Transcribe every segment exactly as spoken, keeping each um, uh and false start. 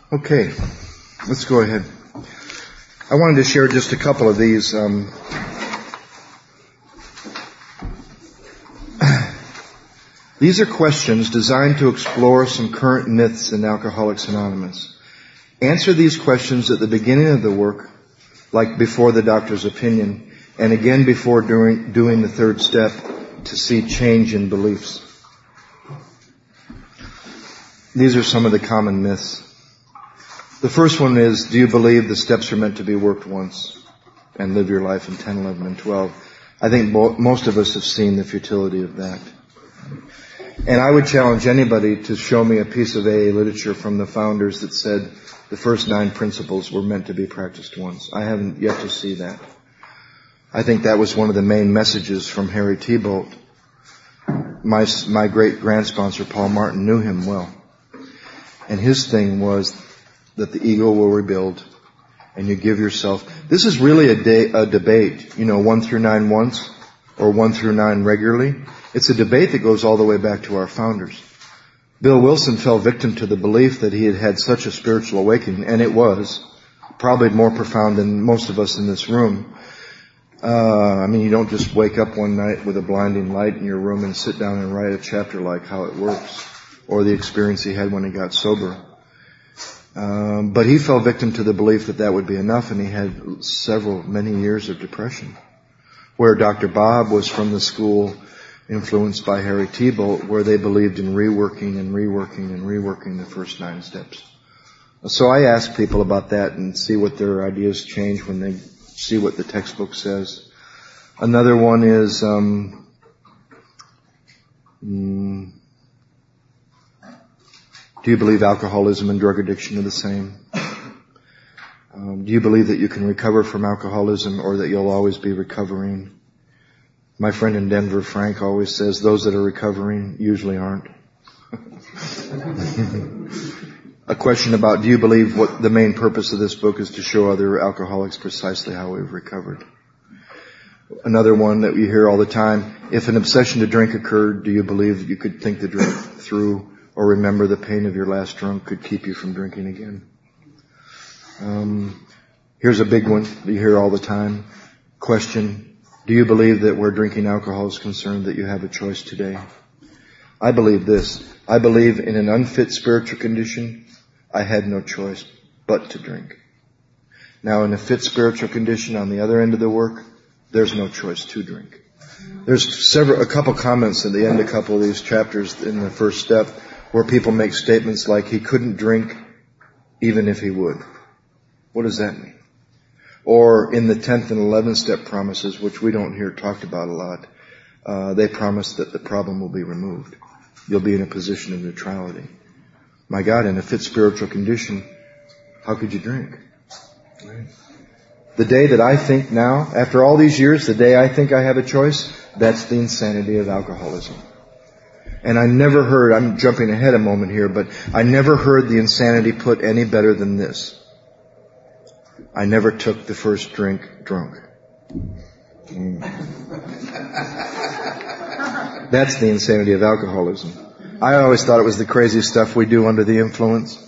Okay, let's go ahead. I wanted to share just a couple of these. Um, these are questions designed to explore some current myths in Alcoholics Anonymous. Answer these questions at the beginning of the work, like before the doctor's opinion, and again before doing, doing the third step to see change in beliefs. These are some of the common myths. The first one is, do you believe the steps are meant to be worked once and live your life in ten, eleven, and twelve? I think bo- most of us have seen the futility of that. And I would challenge anybody to show me a piece of A A literature from the founders that said the first nine principles were meant to be practiced once. I haven't yet to see that. I think that was one of the main messages from Harry Tiebout. My, my great grand-sponsor, Paul Martin, knew him well. And his thing was that the ego will rebuild, and you give yourself. This is really a, day, a debate, you know, one through nine once, or one through nine regularly. It's a debate that goes all the way back to our founders. Bill Wilson fell victim to the belief that he had had such a spiritual awakening, and it was probably more profound than most of us in this room. Uh, I mean, you don't just wake up one night with a blinding light in your room and sit down and write a chapter like How It Works, or the experience he had when he got sober. Um, but he fell victim to the belief that that would be enough, and he had several, many years of depression. Where Doctor Bob was from the school influenced by Harry Tiebout, where they believed in reworking and reworking and reworking the first nine steps. So I ask people about that and see what their ideas change when they see what the textbook says. Another one is, um, mm, do you believe alcoholism and drug addiction are the same? Um, do you believe that you can recover from alcoholism or that you'll always be recovering? My friend in Denver, Frank, always says those that are recovering usually aren't. A question about, do you believe what the main purpose of this book is to show other alcoholics precisely how we've recovered? Another one that we hear all the time, if an obsession to drink occurred, do you believe that you could think the drink through or remember the pain of your last drunk could keep you from drinking again? Um, here's a big one that you hear all the time. Question, do you believe that where drinking alcohol is concerned that you have a choice today? I believe this. I believe in an unfit spiritual condition, I had no choice but to drink. Now in a fit spiritual condition on the other end of the work, there's no choice to drink. There's several, a couple comments at the end of a couple of these chapters in the first step where people make statements like he couldn't drink even if he would. What does that mean? Or in the tenth and eleventh step promises, which we don't hear talked about a lot, uh, they promise that the problem will be removed. You'll be in a position of neutrality. My God, in a fit spiritual condition, how could you drink? Right. The day that I think now, after all these years, the day I think I have a choice, that's the insanity of alcoholism. And I never heard, I'm jumping ahead a moment here, but I never heard the insanity put any better than this. I never took the first drink drunk. Mm. That's the insanity of alcoholism. I always thought it was the crazy stuff we do under the influence.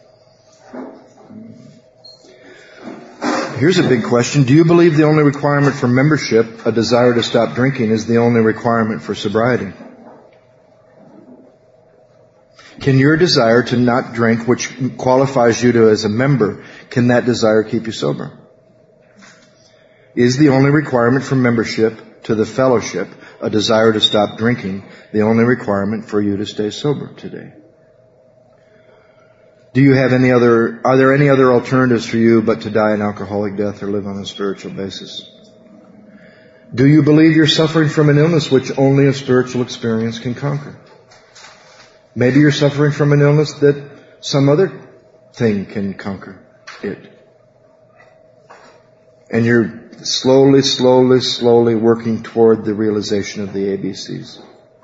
Here's a big question. Do you believe the only requirement for membership, a desire to stop drinking, is the only requirement for sobriety? Can your desire to not drink, which qualifies you to as a member, can that desire keep you sober? Is the only requirement for membership to the fellowship, a desire to stop drinking, the only requirement for you to stay sober today? Do you have any other, are there any other alternatives for you but to die an alcoholic death or live on a spiritual basis? Do you believe you're suffering from an illness which only a spiritual experience can conquer? Maybe you're suffering from an illness that some other thing can conquer it. And you're slowly, slowly, slowly working toward the realization of the A B Cs.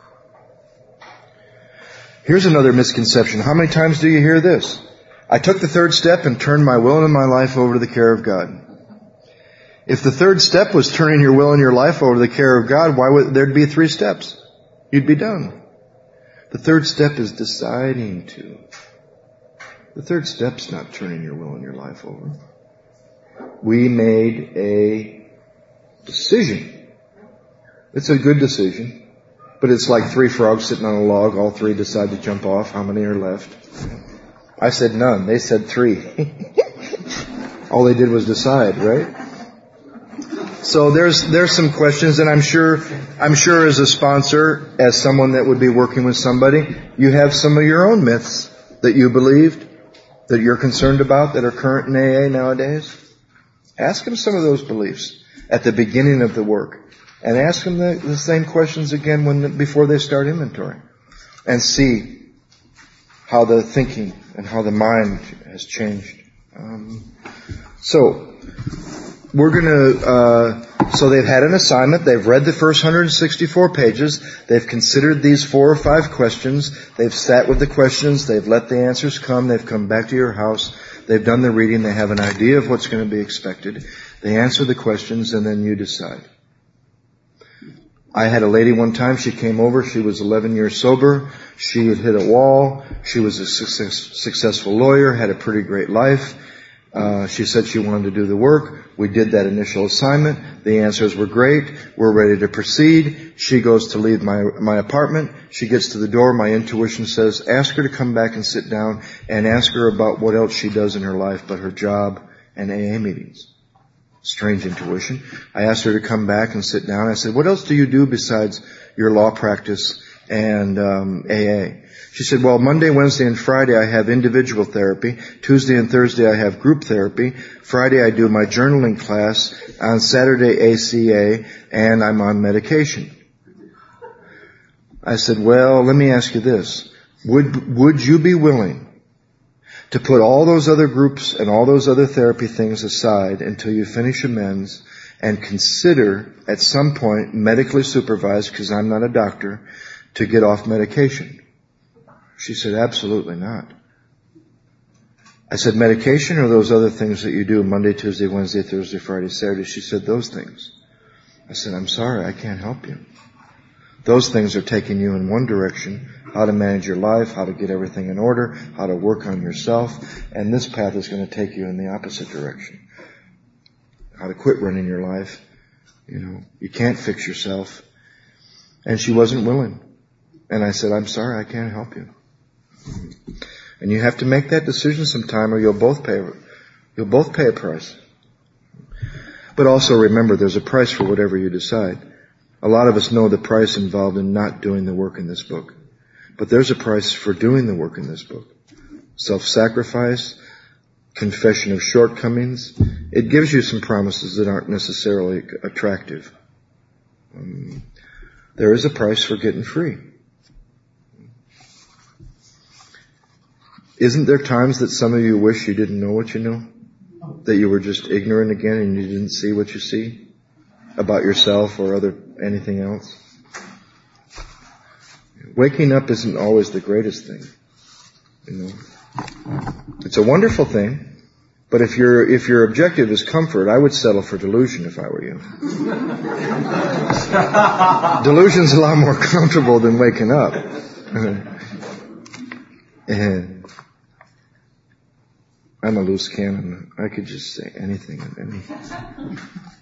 Here's another misconception. How many times do you hear this? I took the third step and turned my will and my life over to the care of God. If the third step was turning your will and your life over to the care of God, why would there'd be three steps? You'd be done. The third step is deciding to. The third step's not turning your will and your life over. We made a decision. It's a good decision, but it's like three frogs sitting on a log. All three decide to jump off. How many are left? I said none. They said three. All they did was decide, right? So there's there's some questions, and I'm sure I'm sure as a sponsor, as someone that would be working with somebody, you have some of your own myths that you believed, that you're concerned about, that are current in A A nowadays. Ask them some of those beliefs at the beginning of the work, and ask them the, the same questions again when before they start inventory, and see how the thinking and how the mind has changed. Um, so. We're going to, uh, so they've had an assignment. They've read the first one hundred sixty-four pages. They've considered these four or five questions. They've sat with the questions. They've let the answers come. They've come back to your house. They've done the reading. They have an idea of what's going to be expected. They answer the questions, and then you decide. I had a lady one time, she came over. She was eleven years sober. She had hit a wall. She was a success, successful lawyer, had a pretty great life. Uh, she said she wanted to do the work. We did that initial assignment. The answers were great. We're ready to proceed. She goes to leave my, my apartment. She gets to the door. My intuition says, ask her to come back and sit down and ask her about what else she does in her life but her job and A A meetings. Strange intuition. I asked her to come back and sit down. I said, what else do you do besides your law practice and um, A A? She said, well, Monday, Wednesday, and Friday I have individual therapy. Tuesday and Thursday I have group therapy. Friday I do my journaling class. On Saturday, A C A, and I'm on medication. I said, well, let me ask you this. Would, would you be willing to put all those other groups and all those other therapy things aside until you finish amends and consider at some point, medically supervised, because I'm not a doctor, to get off medication? She said, absolutely not. I said, medication or those other things that you do Monday, Tuesday, Wednesday, Thursday, Friday, Saturday? She said, those things. I said, I'm sorry, I can't help you. Those things are taking you in one direction, how to manage your life, how to get everything in order, how to work on yourself, and this path is going to take you in the opposite direction. How to quit running your life. You know, you can't fix yourself. And she wasn't willing. And I said, I'm sorry, I can't help you. And you have to make that decision sometime or you'll both pay, you'll both pay a price. But also remember, there's a price for whatever you decide. A lot of us know the price involved in not doing the work in this book. But there's a price for doing the work in this book. Self-sacrifice, confession of shortcomings. It gives you some promises that aren't necessarily attractive. Um, there is a price for getting free. Isn't there times that some of you wish you didn't know what you know? That you were just ignorant again and you didn't see what you see about yourself or other anything else? Waking up isn't always the greatest thing. You know, it's a wonderful thing, but if your if your objective is comfort, I would settle for delusion if I were you. Delusion's a lot more comfortable than waking up. And I'm a loose cannon. I could just say anything and anything.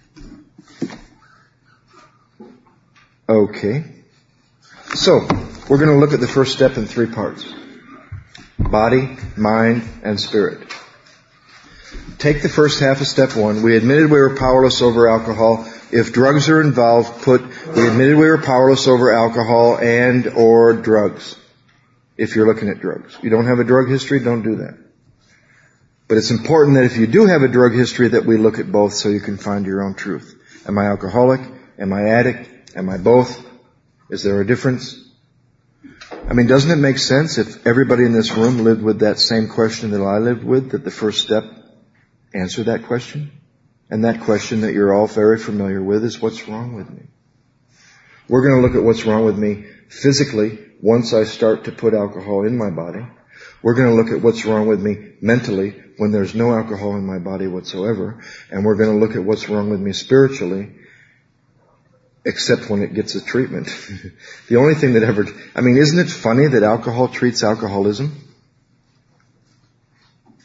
Okay. So, we're going to look at the first step in three parts. Body, mind, and spirit. Take the first half of step one. We admitted we were powerless over alcohol. If drugs are involved, put, we admitted we were powerless over alcohol and or drugs. If you're looking at drugs. You don't have a drug history, don't do that. But it's important that if you do have a drug history that we look at both so you can find your own truth. Am I alcoholic? Am I addict? Am I both? Is there a difference? I mean, doesn't it make sense if everybody in this room lived with that same question that I lived with, that the first step answer that question? And that question that you're all very familiar with is, what's wrong with me? We're going to look at what's wrong with me physically once I start to put alcohol in my body. We're going to look at what's wrong with me mentally when there's no alcohol in my body whatsoever. And we're going to look at what's wrong with me spiritually, except when it gets a treatment. The only thing that ever... I mean, isn't it funny that alcohol treats alcoholism?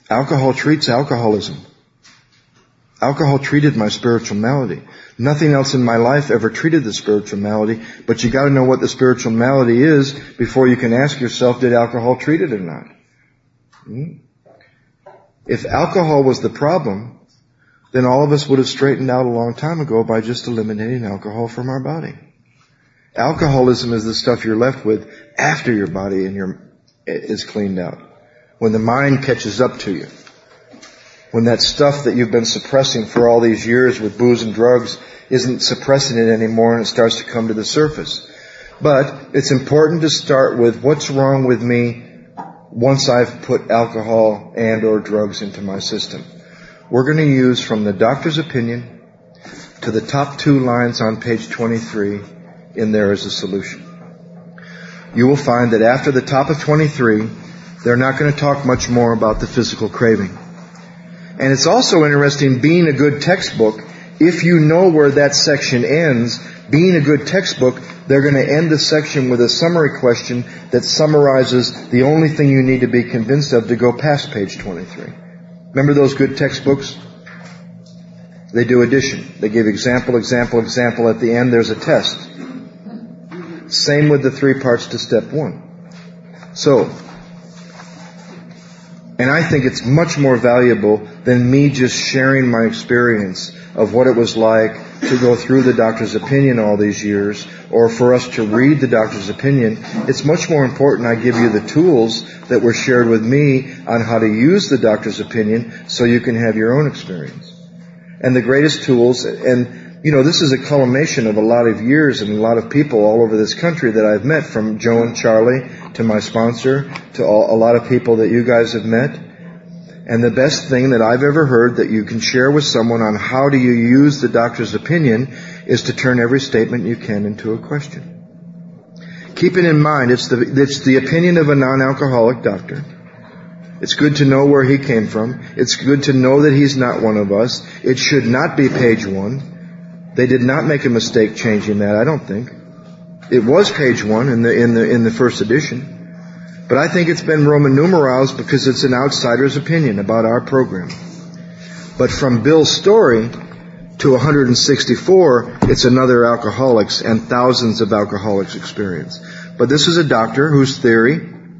Alcohol treats alcoholism. Alcohol treated my spiritual malady. Nothing else in my life ever treated the spiritual malady, but you gotta know what the spiritual malady is before you can ask yourself, did alcohol treat it or not? Hmm? If alcohol was the problem, then all of us would have straightened out a long time ago by just eliminating alcohol from our body. Alcoholism is the stuff you're left with after your body and your, is cleaned out. When the mind catches up to you. When that stuff that you've been suppressing for all these years with booze and drugs isn't suppressing it anymore and it starts to come to the surface. But it's important to start with what's wrong with me once I've put alcohol and or drugs into my system. We're going to use from the doctor's opinion to the top two lines on page twenty-three in there as a solution. You will find that after the top of twenty-three, they're not going to talk much more about the physical craving. And it's also interesting, being a good textbook, if you know where that section ends, being a good textbook, they're going to end the section with a summary question that summarizes the only thing you need to be convinced of to go past page twenty-three. Remember those good textbooks? They do addition. They give example, example, example. At the end, there's a test. Same with the three parts to step one. So, and I think it's much more valuable than me just sharing my experience of what it was like to go through the doctor's opinion all these years, or for us to read the doctor's opinion. It's much more important I give you the tools that were shared with me on how to use the doctor's opinion so you can have your own experience. And the greatest tools, and you know, this is a culmination of a lot of years and a lot of people all over this country that I've met, from Joe and Charlie to my sponsor to all, a lot of people that you guys have met. And the best thing that I've ever heard that you can share with someone on how do you use the doctor's opinion is to turn every statement you can into a question. Keep it in mind, it's the, it's the opinion of a non-alcoholic doctor. It's good to know where he came from. It's good to know that he's not one of us. It should not be page one. They did not make a mistake changing that, I don't think. It was page one in the, in the, in the first edition. But I think it's been Roman numerals because it's an outsider's opinion about our program. But from Bill's story to one hundred sixty-four, it's another alcoholics and thousands of alcoholics experience. But this is a doctor whose theory,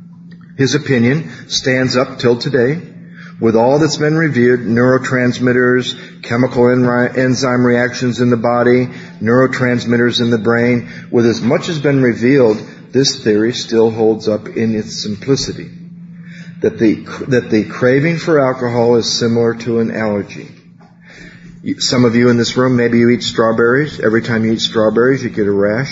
his opinion, stands up till today with all that's been reviewed, neurotransmitters, chemical enzyme reactions in the body, neurotransmitters in the brain. With as much has been revealed, this theory still holds up in its simplicity. That the, that the craving for alcohol is similar to an allergy. Some of you in this room, maybe you eat strawberries. Every time you eat strawberries, you get a rash.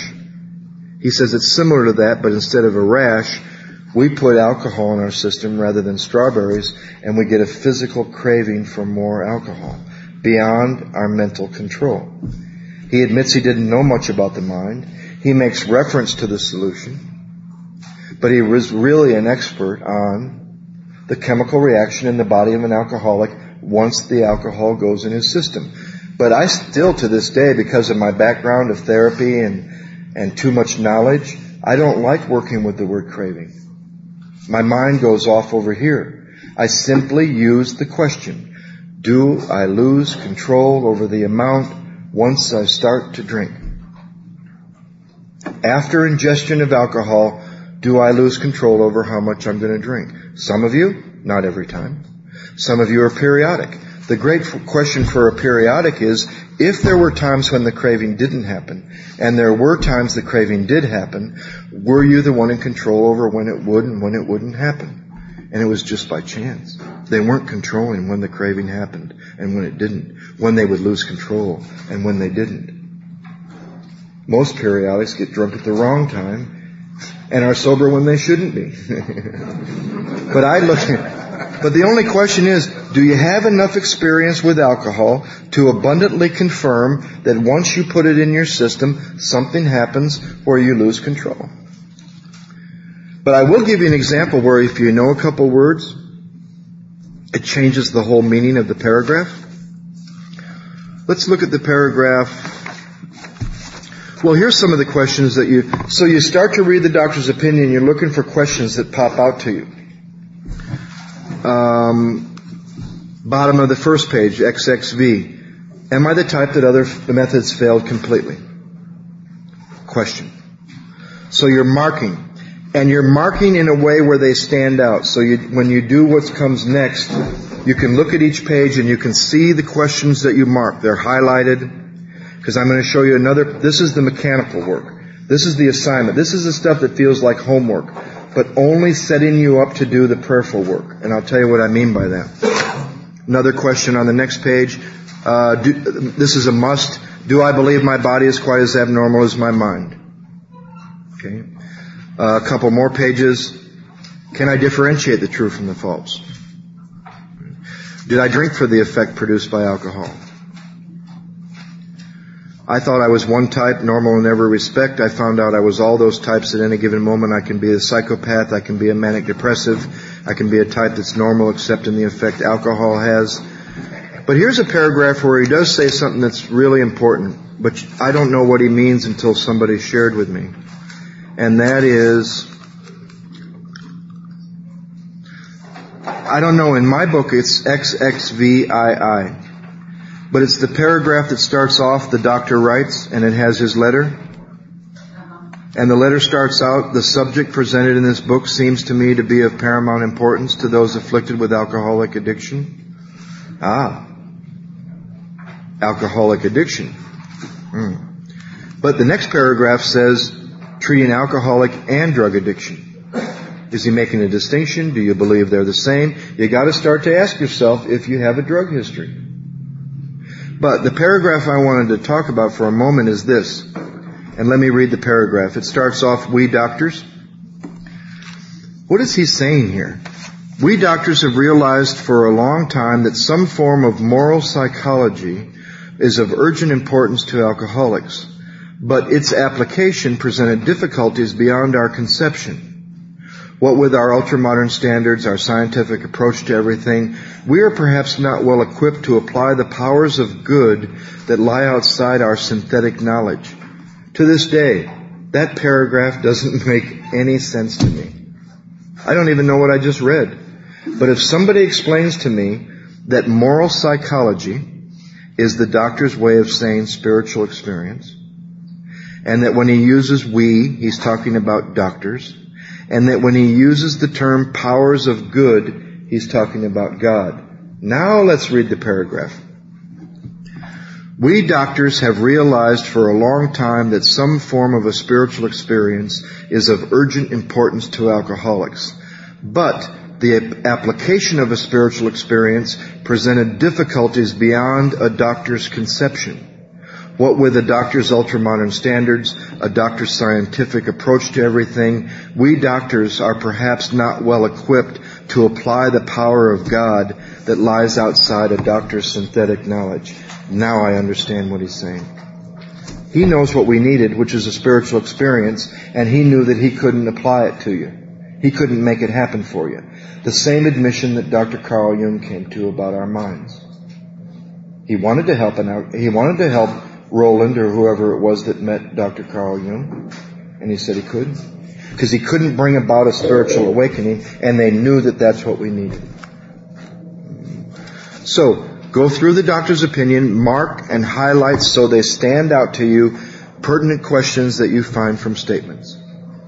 He says it's similar to that, but instead of a rash, we put alcohol in our system rather than strawberries, and we get a physical craving for more alcohol, beyond our mental control. He admits he didn't know much about the mind. He makes reference to the solution, but he was really an expert on the chemical reaction in the body of an alcoholic once the alcohol goes in his system. But I still, to this day, because of my background of therapy and, and too much knowledge, I don't like working with the word craving. My mind goes off over here. I simply use the question, do I lose control over the amount once I start to drink? After ingestion of alcohol, do I lose control over how much I'm going to drink? Some of you, not every time. Some of you are periodic. The great question for a periodic is, if there were times when the craving didn't happen, and there were times the craving did happen, were you the one in control over when it would and when it wouldn't happen? And it was just by chance. They weren't controlling when the craving happened and when it didn't, when they would lose control and when they didn't. Most periodics get drunk at the wrong time and are sober when they shouldn't be. But I look at, but the only question is, do you have enough experience with alcohol to abundantly confirm that once you put it in your system, something happens where you lose control? But I will give you an example where if you know a couple words, it changes the whole meaning of the paragraph. Let's look at the paragraph. Well, here's some of the questions that you... So you start to read the doctor's opinion, you're looking for questions that pop out to you. Um, Bottom of the first page, X X V. Am I the type that other methods failed completely? Question. So you're marking. And you're marking in a way where they stand out. So you, when you do what comes next, you can look at each page and you can see the questions that you mark. They're highlighted. Because I'm going to show you another. This is the mechanical work. This is the assignment. This is the stuff that feels like homework, but only setting you up to do the prayerful work. And I'll tell you what I mean by that. Another question on the next page. Uh, do, this is a must. Do I believe my body is quite as abnormal as my mind? Okay. Uh, a couple more pages. Can I differentiate the true from the false? Did I drink for the effect produced by alcohol? I thought I was one type, normal in every respect. I found out I was all those types at any given moment. I can be a psychopath. I can be a manic depressive. I can be a type that's normal except in the effect alcohol has. But here's a paragraph where he does say something that's really important, but I don't know what he means until somebody shared with me. And that is, I don't know, in my book it's X X V I I. But it's the paragraph that starts off, the doctor writes, and it has his letter. And the letter starts out, the subject presented in this book seems to me to be of paramount importance to those afflicted with alcoholic addiction. Ah. Alcoholic addiction. Hmm. But the next paragraph says, treating alcoholic and drug addiction. Is he making a distinction? Do you believe they're the same? You got to start to ask yourself if you have a drug history. But the paragraph I wanted to talk about for a moment is this. And let me read the paragraph. It starts off, we doctors. What is he saying here? We doctors have realized for a long time that some form of moral psychology is of urgent importance to alcoholics, but its application presented difficulties beyond our conception. What with our ultra-modern standards, our scientific approach to everything, we are perhaps not well equipped to apply the powers of good that lie outside our synthetic knowledge. To this day, that paragraph doesn't make any sense to me. I don't even know what I just read. But if somebody explains to me that moral psychology is the doctor's way of saying spiritual experience, and that when he uses we, he's talking about doctors, and that when he uses the term powers of good, he's talking about God. Now let's read the paragraph. We doctors have realized for a long time that some form of a spiritual experience is of urgent importance to alcoholics. But the application of a spiritual experience presented difficulties beyond a doctor's conception. What with a doctor's ultra-modern standards, a doctor's scientific approach to everything, we doctors are perhaps not well equipped to apply the power of God that lies outside a doctor's synthetic knowledge. Now I understand what he's saying. He knows what we needed, which is a spiritual experience, and he knew that he couldn't apply it to you. He couldn't make it happen for you. The same admission that Doctor Carl Jung came to about our minds. He wanted to help, an, he wanted to help Roland or whoever it was that met Doctor Carl Jung, and he said he couldn't. Because he couldn't bring about a spiritual awakening, and they knew that that's what we needed. So, go through the doctor's opinion, mark and highlight so they stand out to you pertinent questions that you find from statements.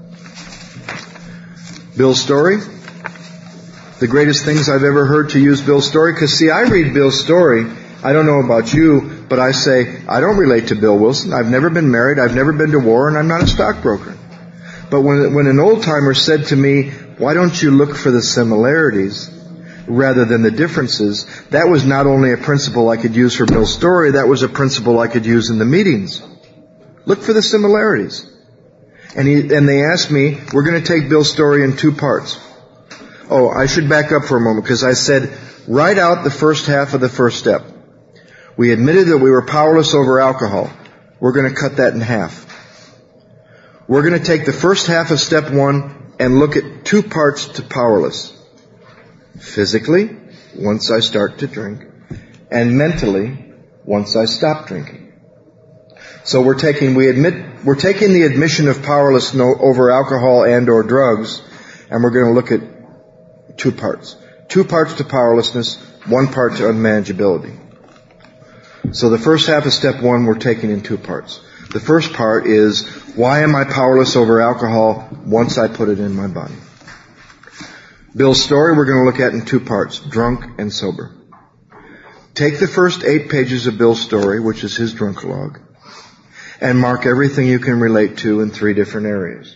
Bill's story. The greatest things I've ever heard to use Bill's story, because see, I read Bill's story, I don't know about you, but I say, I don't relate to Bill Wilson. I've never been married, I've never been to war, and I'm not a stockbroker. But when, when an old-timer said to me, why don't you look for the similarities rather than the differences, that was not only a principle I could use for Bill's story, that was a principle I could use in the meetings. Look for the similarities. And, he, and they asked me, we're going to take Bill's story in two parts. Oh, I should back up for a moment, because I said, write out the first half of the first step. We admitted that we were powerless over alcohol. We're going to cut that in half. We're going to take the first half of step one and look at two parts to powerless. Physically, once I start to drink, and mentally, once I stop drinking. So we're taking, we admit, we're taking the admission of powerless over alcohol and or drugs, and we're going to look at two parts. Two parts to powerlessness, one part to unmanageability. So the first half of step one we're taking in two parts. The first part is, why am I powerless over alcohol once I put it in my body? Bill's story we're going to look at in two parts, drunk and sober. Take the first eight pages of Bill's story, which is his drunkalog, and mark everything you can relate to in three different areas.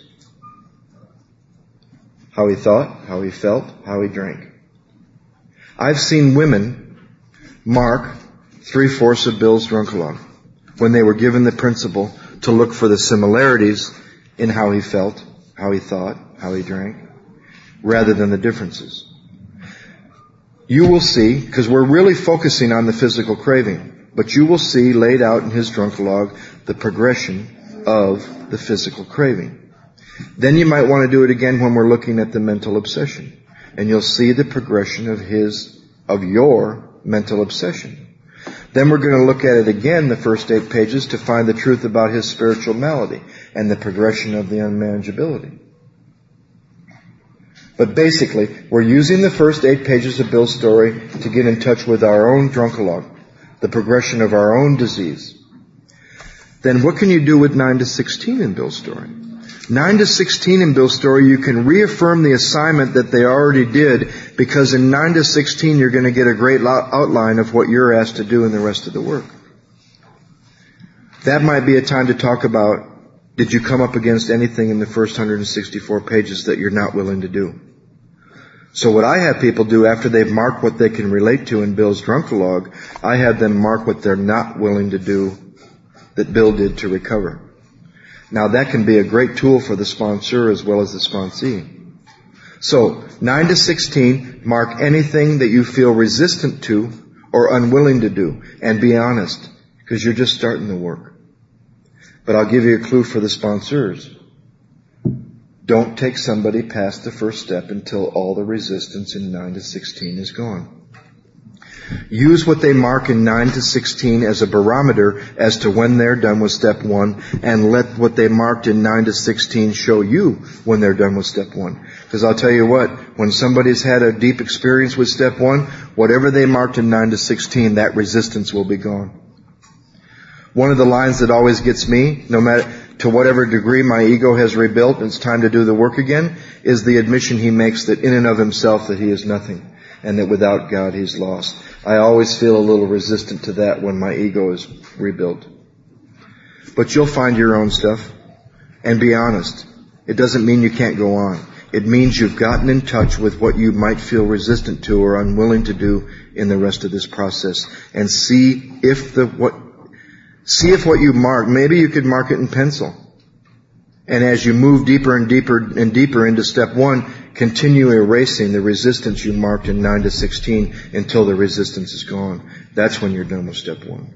How he thought, how he felt, how he drank. I've seen women mark three-fourths of Bill's drunkalog when they were given the principle to look for the similarities in how he felt, how he thought, how he drank, rather than the differences. You will see, because we're really focusing on the physical craving, but you will see laid out in his drunkalog the progression of the physical craving. Then you might want to do it again when we're looking at the mental obsession, and you'll see the progression of his, of your mental obsession. Then we're going to look at it again, the first eight pages, to find the truth about his spiritual malady and the progression of the unmanageability. But basically, we're using the first eight pages of Bill's story to get in touch with our own drunkalog, the progression of our own disease. Then what can you do with nine to sixteen in Bill's story? nine to sixteen in Bill's story, you can reaffirm the assignment that they already did, because in nine to sixteen you're going to get a great outline of what you're asked to do in the rest of the work. That might be a time to talk about, did you come up against anything in the first one hundred sixty-four pages that you're not willing to do? So what I have people do after they've marked what they can relate to in Bill's drunkalog, I have them mark what they're not willing to do that Bill did to recover. Now that can be a great tool for the sponsor as well as the sponsee. So, nine to sixteen, mark anything that you feel resistant to or unwilling to do. And be honest, because you're just starting the work. But I'll give you a clue for the sponsors. Don't take somebody past the first step until all the resistance in nine to sixteen is gone. Use what they mark in nine to sixteen as a barometer as to when they're done with step one, and let what they marked in nine to sixteen show you when they're done with step one. Because I'll tell you what, when somebody's had a deep experience with step one, whatever they marked in nine to sixteen, that resistance will be gone. One of the lines that always gets me, no matter to whatever degree my ego has rebuilt and it's time to do the work again, is the admission he makes that in and of himself that he is nothing, and that without God he's lost. I always feel a little resistant to that when my ego is rebuilt. But you'll find your own stuff. And be honest. It doesn't mean you can't go on. It means you've gotten in touch with what you might feel resistant to or unwilling to do in the rest of this process. And see if the what see if what you mark, maybe you could mark it in pencil. And as you move deeper and deeper and deeper into step one, continue erasing the resistance you marked in nine to sixteen until the resistance is gone. That's when you're done with step one.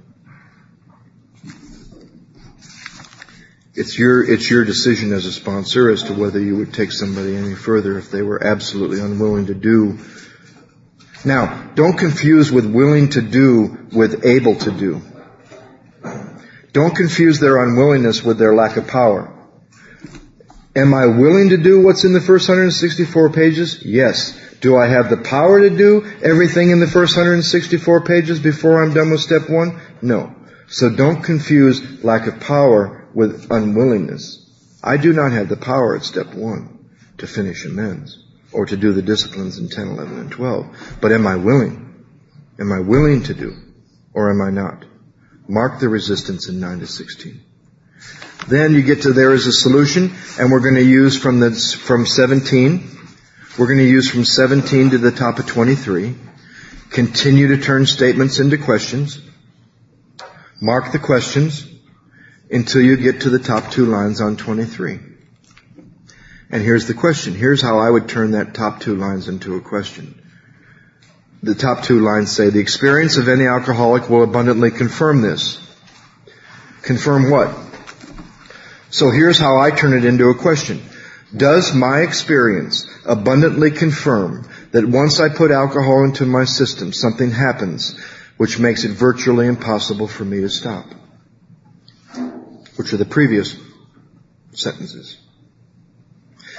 It's your, it's your decision as a sponsor as to whether you would take somebody any further if they were absolutely unwilling to do. Now, don't confuse with willing to do with able to do. Don't confuse their unwillingness with their lack of power. Am I willing to do what's in the first one hundred sixty-four pages? Yes. Do I have the power to do everything in the first one hundred sixty-four pages before I'm done with step one? No. So don't confuse lack of power with unwillingness. I do not have the power at step one to finish amends or to do the disciplines in ten, eleven, and twelve. But am I willing? Am I willing to do? Or am I not? Mark the resistance in nine to sixteen. Then you get to there is a solution, and we're going to use from the, from seventeen. We're going to use from seventeen to the top of twenty-three. Continue to turn statements into questions. Mark the questions until you get to the top two lines on twenty-three. And here's the question. Here's how I would turn that top two lines into a question. The top two lines say, the experience of any alcoholic will abundantly confirm this. Confirm what? So here's how I turn it into a question. Does my experience abundantly confirm that once I put alcohol into my system, something happens which makes it virtually impossible for me to stop? Which are the previous sentences.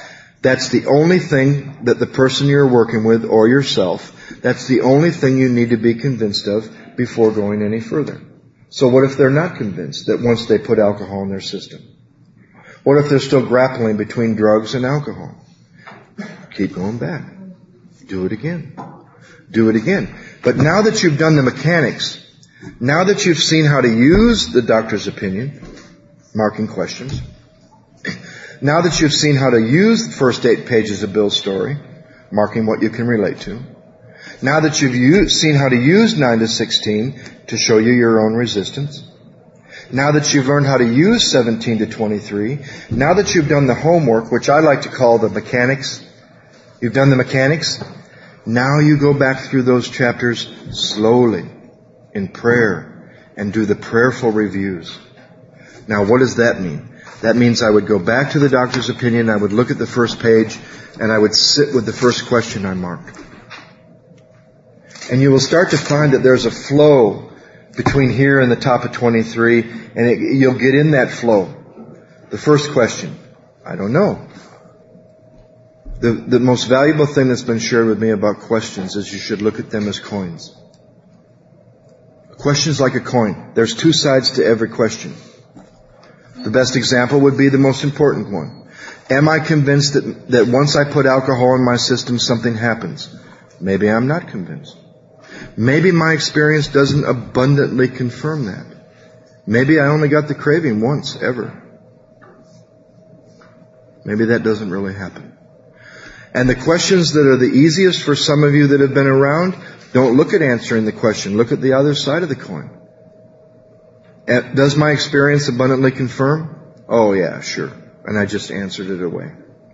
That's the only thing that the person you're working with or yourself, that's the only thing you need to be convinced of before going any further. So what if they're not convinced that once they put alcohol in their system? What if they're still grappling between drugs and alcohol? Keep going back. Do it again. Do it again. But now that you've done the mechanics, now that you've seen how to use the doctor's opinion, marking questions, now that you've seen how to use the first eight pages of Bill's story, marking what you can relate to, now that you've used, seen how to use nine to sixteen to show you your own resistance, now that you've learned how to use seventeen to twenty-three, now that you've done the homework, which I like to call the mechanics, you've done the mechanics, now you go back through those chapters slowly in prayer and do the prayerful reviews. Now what does that mean? That means I would go back to the doctor's opinion, I would look at the first page, and I would sit with the first question I marked. And you will start to find that there's a flow between here and the top of twenty-three, and it, you'll get in that flow. The first question, I don't know. The, the most valuable thing that's been shared with me about questions is you should look at them as coins. A question's like a coin. There's two sides to every question. The best example would be the most important one. Am I convinced that, that once I put alcohol in my system, something happens? Maybe I'm not convinced. Maybe my experience doesn't abundantly confirm that. Maybe I only got the craving once, ever. Maybe that doesn't really happen. And the questions that are the easiest for some of you that have been around, don't look at answering the question. Look at the other side of the coin. Does my experience abundantly confirm? Oh yeah, sure. And I just answered it away.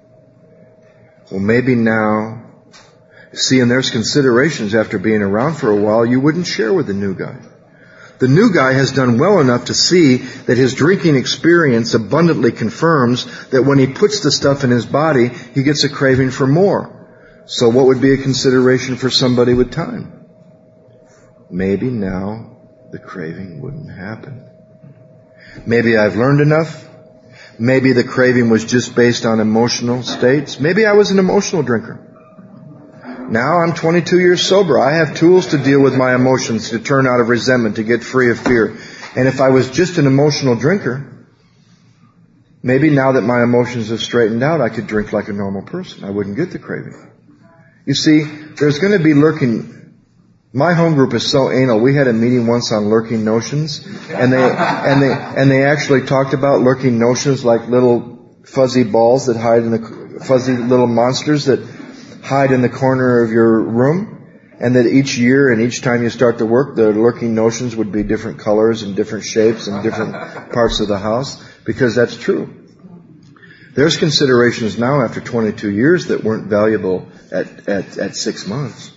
Well, maybe now, see, and there's considerations after being around for a while you wouldn't share with the new guy. The new guy has done well enough to see that his drinking experience abundantly confirms that when he puts the stuff in his body, he gets a craving for more. So what would be a consideration for somebody with time? Maybe now the craving wouldn't happen. Maybe I've learned enough. Maybe the craving was just based on emotional states. Maybe I was an emotional drinker. Now I'm twenty-two years sober. I have tools to deal with my emotions, to turn out of resentment, to get free of fear. And if I was just an emotional drinker, maybe now that my emotions have straightened out, I could drink like a normal person. I wouldn't get the craving. You see, there's going to be lurking. My home group is so anal. We had a meeting once on lurking notions, and they and they and they actually talked about lurking notions like little fuzzy balls that hide in the fuzzy little monsters that hide in the corner of your room, and that each year and each time you start to work, the lurking notions would be different colors and different shapes and different parts of the house, because that's true. There's considerations now after twenty-two years that weren't valuable at, at, at six months.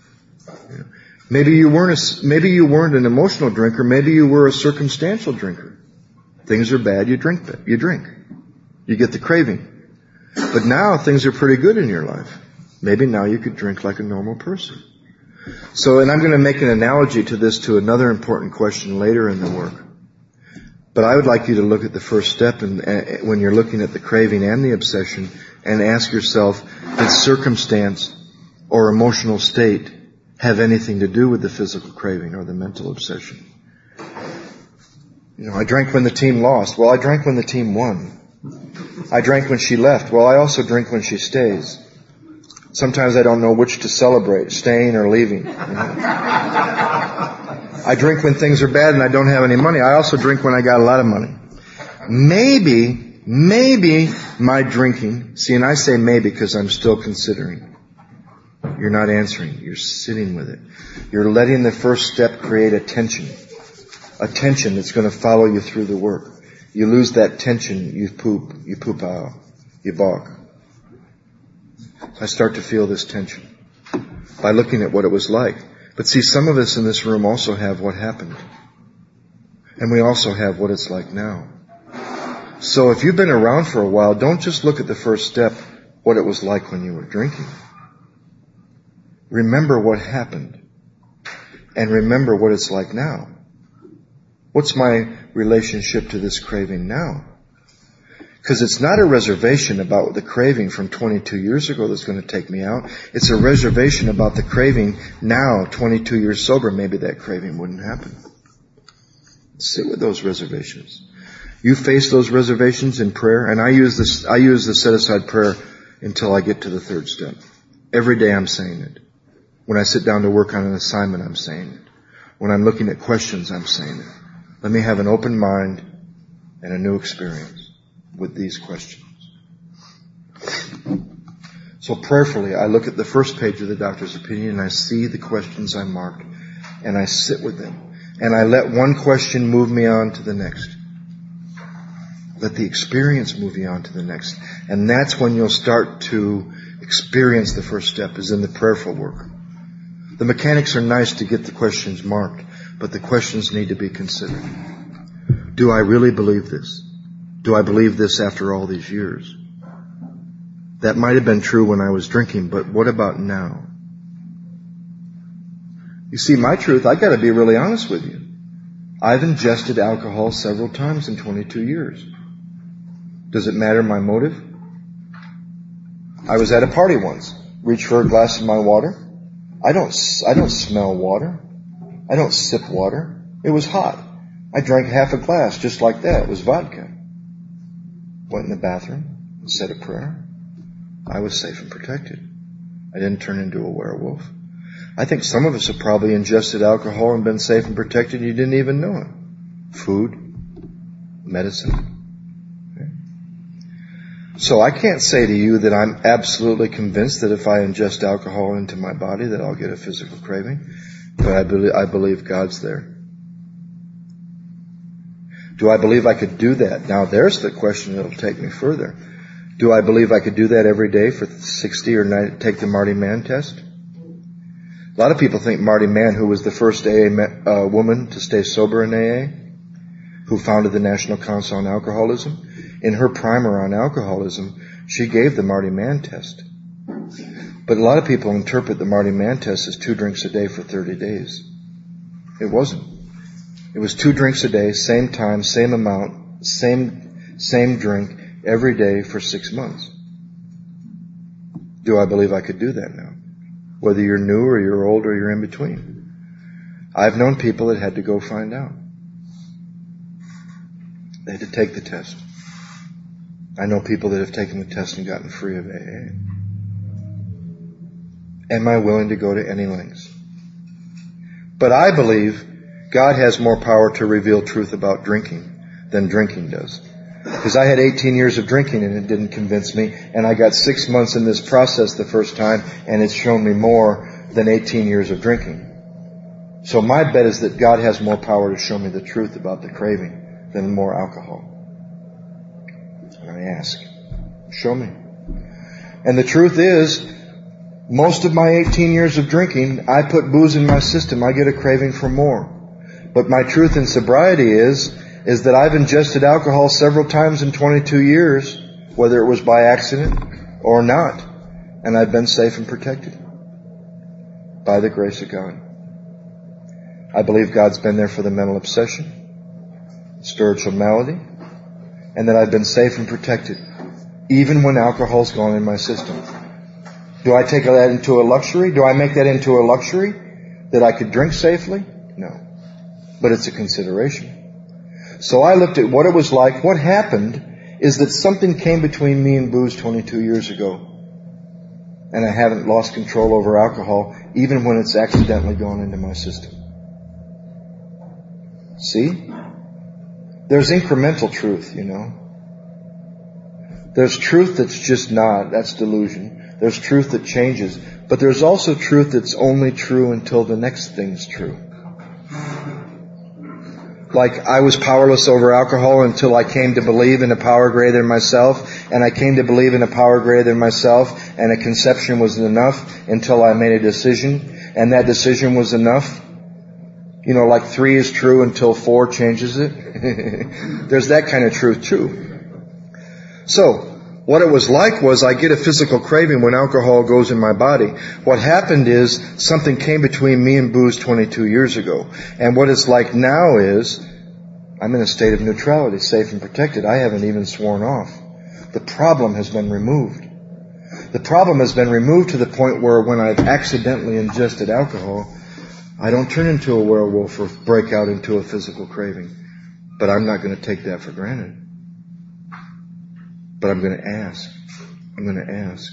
Maybe you weren't a, maybe you weren't an emotional drinker, maybe you were a circumstantial drinker. Things are bad, you drink you drink. You get the craving. But now things are pretty good in your life. Maybe now you could drink like a normal person. So, and I'm going to make an analogy to this to another important question later in the work. But I would like you to look at the first step and uh, when you're looking at the craving and the obsession, and ask yourself, did circumstance or emotional state have anything to do with the physical craving or the mental obsession? You know, I drank when the team lost. Well, I drank when the team won. I drank when she left. Well, I also drink when she stays. Sometimes I don't know which to celebrate, staying or leaving. You know? I drink when things are bad and I don't have any money. I also drink when I got a lot of money. Maybe, maybe my drinking, see, and I say maybe because I'm still considering. You're not answering. You're sitting with it. You're letting the first step create a tension. A tension that's going to follow you through the work. You lose that tension, you poop, you poop out, you balk. I start to feel this tension by looking at what it was like. But see, some of us in this room also have what happened. And we also have what it's like now. So if you've been around for a while, don't just look at the first step, what it was like when you were drinking. Remember what happened. And remember what it's like now. What's my relationship to this craving now? Because it's not a reservation about the craving from twenty-two years ago that's going to take me out. It's a reservation about the craving now, twenty-two years sober. Maybe that craving wouldn't happen. Sit with those reservations. You face those reservations in prayer, and I use this, I use the set-aside prayer until I get to the third step. Every day I'm saying it. When I sit down to work on an assignment, I'm saying it. When I'm looking at questions, I'm saying it. Let me have an open mind and a new experience with these questions. So prayerfully, I look at the first page of the doctor's opinion and I see the questions I marked and I sit with them. And I let one question move me on to the next. Let the experience move you on to the next. And that's when you'll start to experience the first step, is in the prayerful work. The mechanics are nice to get the questions marked, but the questions need to be considered. Do I really believe this? Do I believe this after all these years? That might have been true when I was drinking, but what about now? You see, my truth, I got to be really honest with you. I've ingested alcohol several times in twenty-two years. Does it matter my motive? I was at a party once. Reached for a glass of my water. I don't, I don't smell water. I don't sip water. It was hot. I drank half a glass just like that. It was vodka. Went in the bathroom and said a prayer. I was safe and protected. I didn't turn into a werewolf. I think some of us have probably ingested alcohol and been safe and protected and you didn't even know it. Food, medicine. Okay. So I can't say to you that I'm absolutely convinced that if I ingest alcohol into my body that I'll get a physical craving, but I believe, I believe God's there. Do I believe I could do that? Now there's the question that'll take me further. Do I believe I could do that every day for sixty or ninety, take the Marty Mann test? A lot of people think Marty Mann, who was the first A A uh, woman to stay sober in A A, who founded the National Council on Alcoholism, in her primer on alcoholism, she gave the Marty Mann test. But a lot of people interpret the Marty Mann test as two drinks a day for thirty days. It wasn't. It was two drinks a day, same time, same amount, same, same drink, every day for six months. Do I believe I could do that now? Whether you're new or you're old or you're in between. I've known people that had to go find out. They had to take the test. I know people that have taken the test and gotten free of A A. Am I willing to go to any lengths? But I believe God has more power to reveal truth about drinking than drinking does. Because I had eighteen years of drinking and it didn't convince me, and I got six months in this process the first time and it's shown me more than eighteen years of drinking. So my bet is that God has more power to show me the truth about the craving than more alcohol. And I ask, show me. And the truth is, most of my eighteen years of drinking, I put booze in my system. I get a craving for more. But my truth in sobriety is, is that I've ingested alcohol several times in twenty-two years, whether it was by accident or not. And I've been safe and protected by the grace of God. I believe God's been there for the mental obsession, spiritual malady, and that I've been safe and protected, even when alcohol's gone in my system. Do I take that into a luxury? Do I make that into a luxury that I could drink safely? No. But it's a consideration. So I looked at what it was like. What happened is that something came between me and booze twenty-two years ago. And I haven't lost control over alcohol, even when it's accidentally gone into my system. See? There's incremental truth, you know. There's truth that's just not, that's delusion. There's truth that changes. But there's also truth that's only true until the next thing's true. Like I was powerless over alcohol until I came to believe in a power greater than myself, and I came to believe in a power greater than myself, and a conception was enough until I made a decision, and that decision was enough. You know, like three is true until four changes it. There's that kind of truth too. So, what it was like was I get a physical craving when alcohol goes in my body. What happened is something came between me and booze twenty-two years ago. And what it's like now is I'm in a state of neutrality, safe and protected. I haven't even sworn off. The problem has been removed. The problem has been removed to the point where when I've accidentally ingested alcohol, I don't turn into a werewolf or break out into a physical craving. But I'm not going to take that for granted. But I'm going to ask. I'm going to ask.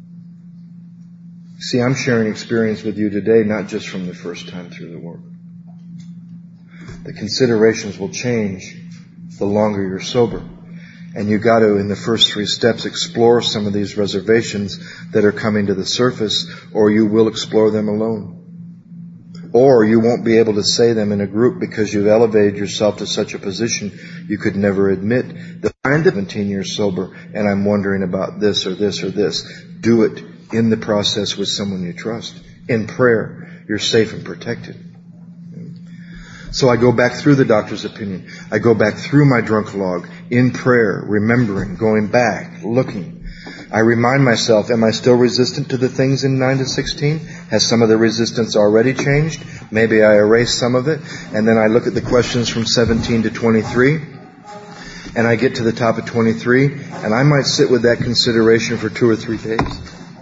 See, I'm sharing experience with you today, not just from the first time through the work. The considerations will change the longer you're sober. And you got to, in the first three steps, explore some of these reservations that are coming to the surface, or you will explore them alone. Or you won't be able to say them in a group because you've elevated yourself to such a position you could never admit. The I'm seventeen years sober and I'm wondering about this or this or this. Do it in the process with someone you trust. In prayer, you're safe and protected. So I go back through the doctor's opinion. I go back through my drunk log in prayer, remembering, going back, looking. I remind myself, am I still resistant to the things in nine to sixteen? Has some of the resistance already changed? Maybe I erase some of it. And then I look at the questions from seventeen to twenty-three. And I get to the top of twenty-three. And I might sit with that consideration for two or three days.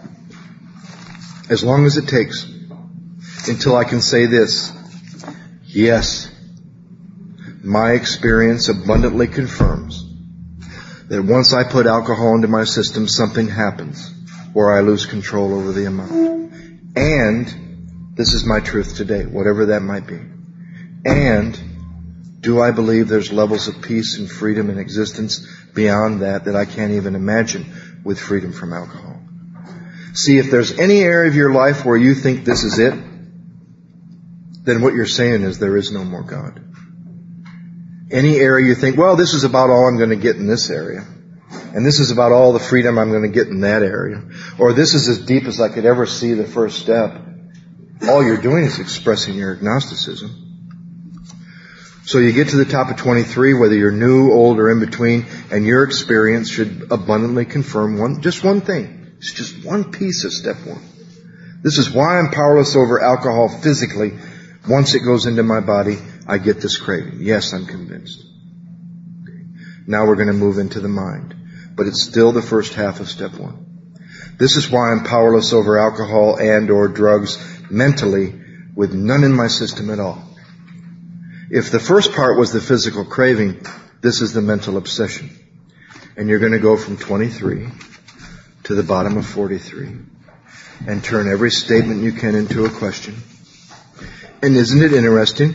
As long as it takes. Until I can say this. Yes. My experience abundantly confirms that once I put alcohol into my system, something happens where I lose control over the amount. And this is my truth today, whatever that might be. And do I believe there's levels of peace and freedom in existence beyond that that I can't even imagine with freedom from alcohol? See, if there's any area of your life where you think this is it, then what you're saying is there is no more God. Any area you think, well, this is about all I'm going to get in this area. And this is about all the freedom I'm going to get in that area. Or this is as deep as I could ever see the first step. All you're doing is expressing your agnosticism. So you get to the top of twenty-three, whether you're new, old, or in between, and your experience should abundantly confirm one, just one thing. It's just one piece of step one. This is why I'm powerless over alcohol physically. Once it goes into my body, I get this craving. Yes, I'm convinced. Okay. Now we're going to move into the mind. But it's still the first half of step one. This is why I'm powerless over alcohol and or drugs mentally with none in my system at all. If the first part was the physical craving, this is the mental obsession. And you're going to go from twenty-three to the bottom of forty-three and turn every statement you can into a question. And isn't it interesting?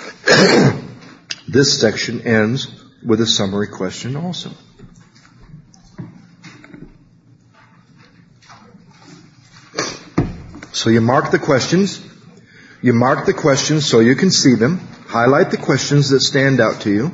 This section ends with a summary question also. So you mark the questions. You mark the questions so you can see them. Highlight the questions that stand out to you.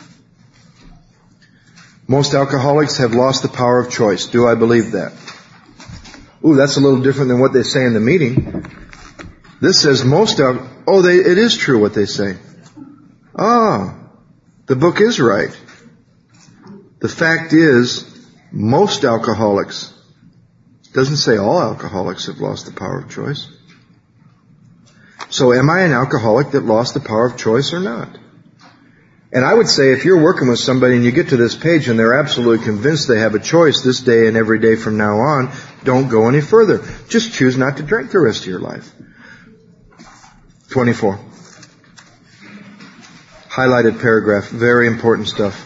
Most alcoholics have lost the power of choice. Do I believe that? Ooh, that's a little different than what they say in the meeting. This says most al- oh, they, it is true what they say. Ah, the book is right. The fact is, most alcoholics, doesn't say all alcoholics have lost the power of choice. So am I an alcoholic that lost the power of choice or not? And I would say if you're working with somebody and you get to this page and they're absolutely convinced they have a choice this day and every day from now on, don't go any further. Just choose not to drink the rest of your life. twenty-four. Highlighted paragraph. Very important stuff.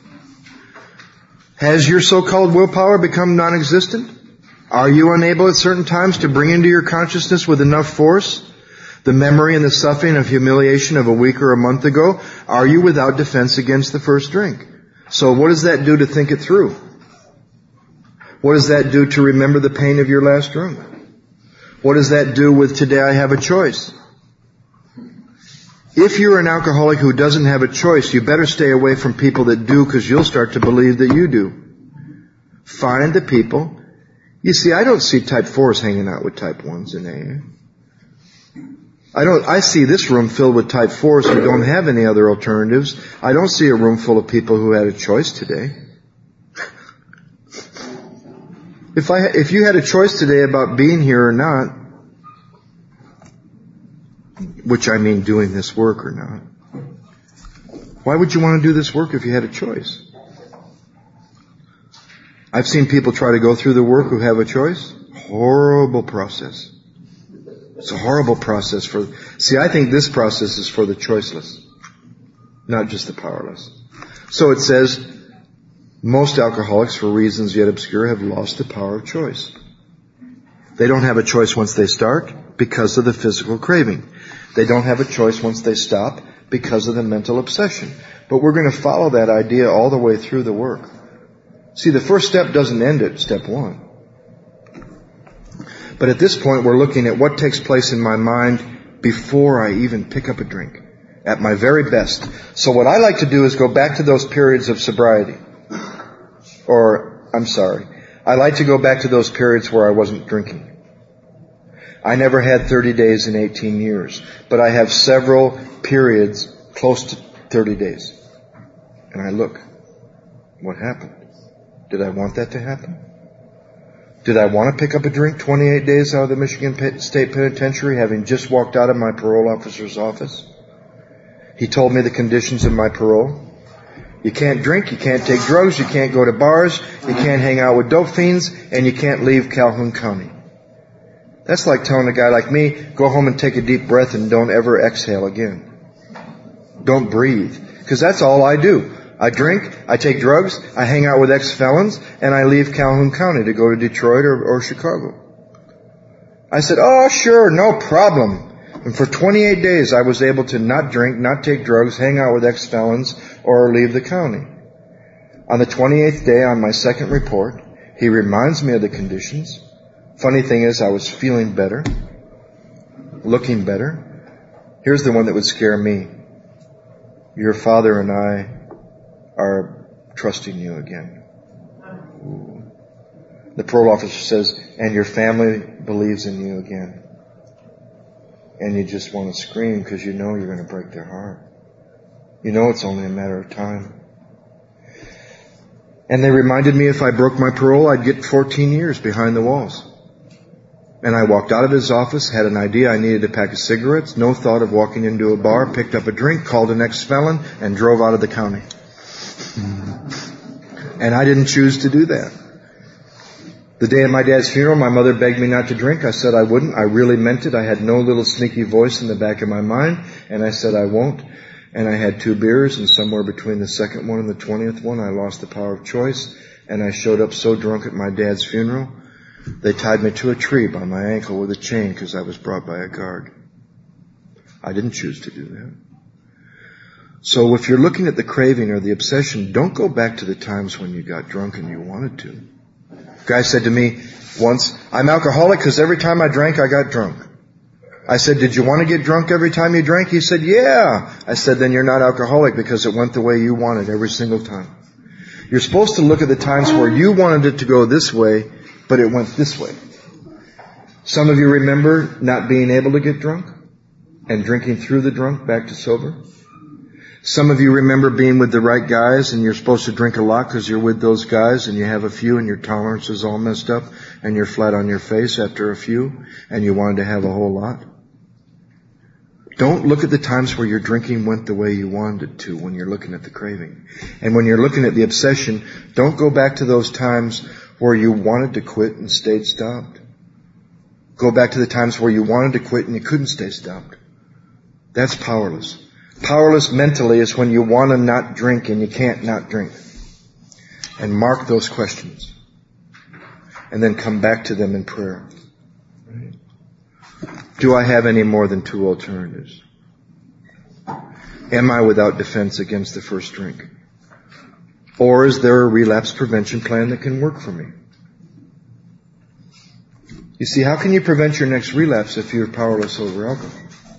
Has your so-called willpower become non-existent? Are you unable at certain times to bring into your consciousness with enough force the memory and the suffering of humiliation of a week or a month ago? Are you without defense against the first drink? So what does that do to think it through? What does that do to remember the pain of your last drink? What does that do with today I have a choice? If you're an alcoholic who doesn't have a choice, you better stay away from people that do, because you'll start to believe that you do. Find the people. You see, I don't see type fours hanging out with type ones in A A. I don't, I see this room filled with type fours who don't have any other alternatives. I don't see a room full of people who had a choice today. If I, if you had a choice today about being here or not, which I mean doing this work or not, why would you want to do this work if you had a choice? I've seen people try to go through the work who have a choice. Horrible process. It's a horrible process for, see, I think this process is for the choiceless, not just the powerless. So it says, most alcoholics, for reasons yet obscure, have lost the power of choice. They don't have a choice once they start because of the physical craving. They don't have a choice once they stop because of the mental obsession. But we're going to follow that idea all the way through the work. See, the first step doesn't end at step one. But at this point, we're looking at what takes place in my mind before I even pick up a drink, at my very best. So what I like to do is go back to those periods of sobriety. Or, I'm sorry, I like to go back to those periods where I wasn't drinking. I never had thirty days in eighteen years, but I have several periods close to thirty days. And I look, what happened? Did I want that to happen? Did I want to pick up a drink twenty-eight days out of the Michigan State Penitentiary, having just walked out of my parole officer's office? He told me the conditions of my parole. You can't drink, you can't take drugs, you can't go to bars, you can't hang out with dope fiends, and you can't leave Calhoun County. That's like telling a guy like me, go home and take a deep breath and don't ever exhale again. Don't breathe. Because that's all I do. I drink, I take drugs, I hang out with ex-felons, and I leave Calhoun County to go to Detroit or, or Chicago. I said, oh, sure, no problem. And for twenty-eight days, I was able to not drink, not take drugs, hang out with ex-felons, or leave the county. On the twenty-eighth day, on my second report, he reminds me of the conditions. Funny thing is, I was feeling better, looking better. Here's the one that would scare me. Your father and I are trusting you again. Ooh. The parole officer says, and your family believes in you again. And you just want to scream because you know you're going to break their heart. You know it's only a matter of time. And they reminded me if I broke my parole, I'd get fourteen years behind the walls. And I walked out of his office, had an idea I needed a pack of cigarettes, no thought of walking into a bar, picked up a drink, called an ex-felon, and drove out of the county. And I didn't choose to do that. The day of my dad's funeral, my mother begged me not to drink. I said I wouldn't. I really meant it. I had no little sneaky voice in the back of my mind. And I said I won't. And I had two beers, and somewhere between the second one and the twentieth one, I lost the power of choice. And I showed up so drunk at my dad's funeral, they tied me to a tree by my ankle with a chain because I was brought by a guard. I didn't choose to do that. So if you're looking at the craving or the obsession, don't go back to the times when you got drunk and you wanted to. A guy said to me once, I'm alcoholic because every time I drank, I got drunk. I said, did you want to get drunk every time you drank? He said, yeah. I said, then you're not alcoholic because it went the way you wanted every single time. You're supposed to look at the times where you wanted it to go this way, but it went this way. Some of you remember not being able to get drunk and drinking through the drunk back to sober. Some of you remember being with the right guys and you're supposed to drink a lot because you're with those guys and you have a few and your tolerance is all messed up and you're flat on your face after a few and you wanted to have a whole lot. Don't look at the times where your drinking went the way you wanted it to when you're looking at the craving. And when you're looking at the obsession, don't go back to those times where you wanted to quit and stayed stopped. Go back to the times where you wanted to quit and you couldn't stay stopped. That's powerless. Powerless mentally is when you want to not drink and you can't not drink. And mark those questions. And then come back to them in prayer. Right? Do I have any more than two alternatives? Am I without defense against the first drink? Or is there a relapse prevention plan that can work for me? You see, how can you prevent your next relapse if you're powerless over alcohol?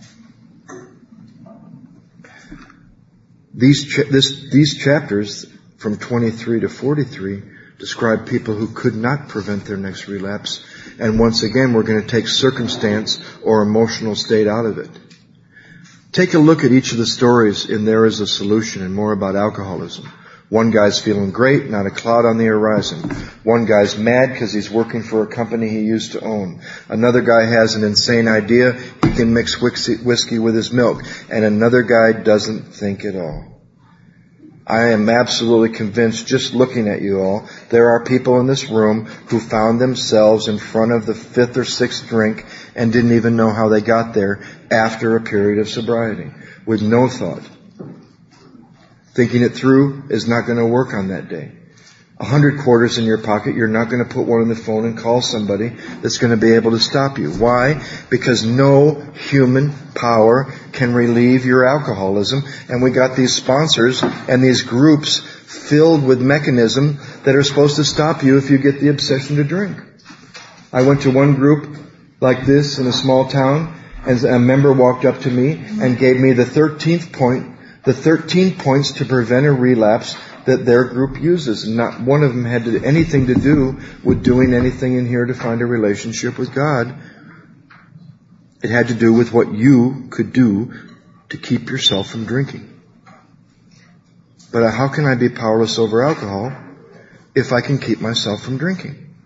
These, cha- this, these chapters from twenty-three to forty-three describe people who could not prevent their next relapse. And once again, we're going to take circumstance or emotional state out of it. Take a look at each of the stories in There Is a Solution and more about alcoholism. One guy's feeling great, not a cloud on the horizon. One guy's mad because he's working for a company he used to own. Another guy has an insane idea. He can mix whiskey with his milk. And another guy doesn't think at all. I am absolutely convinced, just looking at you all, there are people in this room who found themselves in front of the fifth or sixth drink and didn't even know how they got there after a period of sobriety, with no thought. Thinking it through is not going to work on that day. A hundred quarters in your pocket, you're not going to put one on the phone and call somebody that's going to be able to stop you. Why? Because no human power can relieve your alcoholism. And we got these sponsors and these groups filled with mechanism that are supposed to stop you if you get the obsession to drink. I went to one group like this in a small town, and a member walked up to me and gave me the thirteenth point, the thirteen points to prevent a relapse that their group uses. Not one of them had to, anything to do with doing anything in here to find a relationship with God. It had to do with what you could do to keep yourself from drinking. But how can I be powerless over alcohol if I can keep myself from drinking?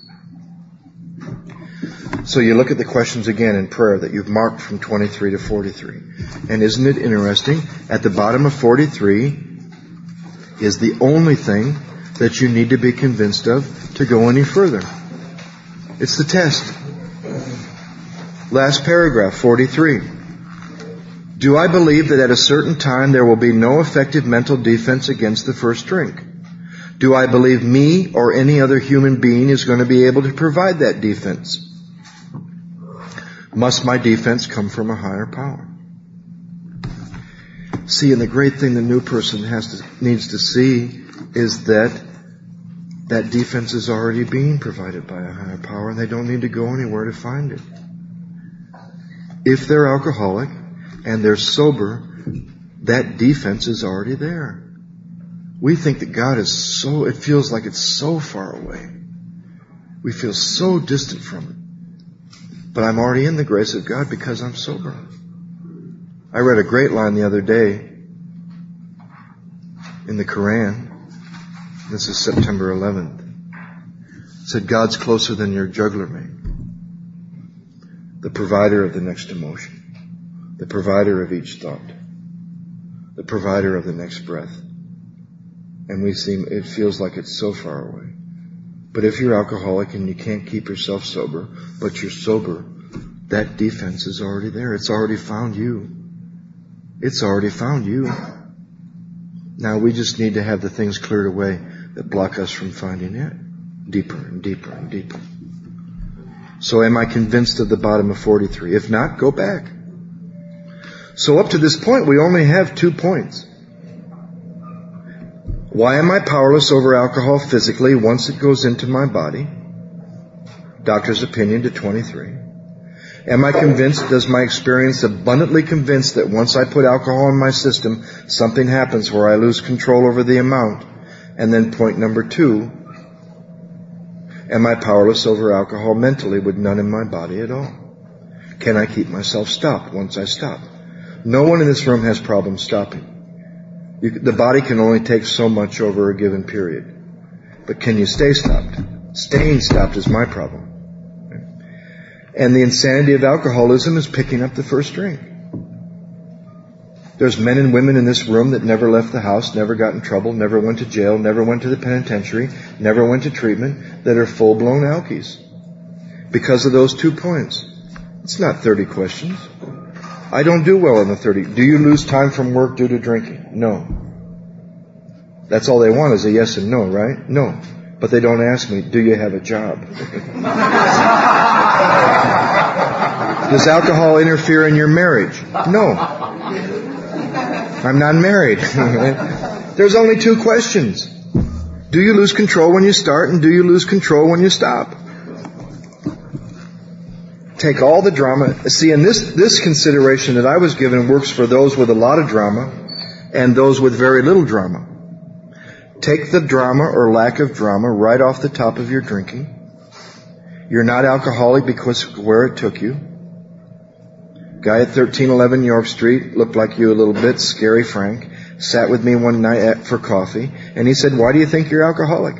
So you look at the questions again in prayer that you've marked from twenty-three to forty-three. And isn't it interesting? At the bottom of forty-three is the only thing that you need to be convinced of to go any further. It's the test. Last paragraph, forty-three. Do I believe that at a certain time there will be no effective mental defense against the first drink? Do I believe me or any other human being is going to be able to provide that defense? Must my defense come from a higher power? See, and the great thing the new person has to, needs to see is that that defense is already being provided by a higher power, and they don't need to go anywhere to find it. If they're alcoholic and they're sober, that defense is already there. We think that God is so, it feels like it's so far away. We feel so distant from it. But I'm already in the grace of God because I'm sober. I read a great line the other day in the Quran. This is September eleventh. It said, God's closer than your jugular vein. The provider of the next emotion. The provider of each thought. The provider of the next breath. And we seem, it feels like it's so far away. But if you're alcoholic and you can't keep yourself sober, but you're sober, that defense is already there. It's already found you. It's already found you. Now we just need to have the things cleared away that block us from finding it. Deeper and deeper and deeper. So am I convinced of the bottom of forty-three? If not, go back. So up to this point, we only have two points. Why am I powerless over alcohol physically once it goes into my body? Doctor's opinion to twenty-three. Am I convinced, does my experience abundantly convince that once I put alcohol in my system, something happens where I lose control over the amount? And then point number two, am I powerless over alcohol mentally with none in my body at all? Can I keep myself stopped once I stop? No one in this room has problems stopping. You, the body can only take so much over a given period. But can you stay stopped? Staying stopped is my problem. And the insanity of alcoholism is picking up the first drink. There's men and women in this room that never left the house, never got in trouble, never went to jail, never went to the penitentiary, never went to treatment, that are full-blown alkies. Because of those two points. It's not thirty questions. I don't do well in the thirty. Do you lose time from work due to drinking? No. That's all they want is a yes and no, right? No. But they don't ask me, do you have a job? Does alcohol interfere in your marriage? No. I'm not married. There's only two questions. Do you lose control when you start, and do you lose control when you stop? Take all the drama. See, and this, this consideration that I was given works for those with a lot of drama and those with very little drama. Take the drama or lack of drama right off the top of your drinking. You're not alcoholic because of where it took you. Guy at thirteen eleven York Street, looked like you a little bit, Scary Frank, sat with me one night at, for coffee, and he said, why do you think you're alcoholic?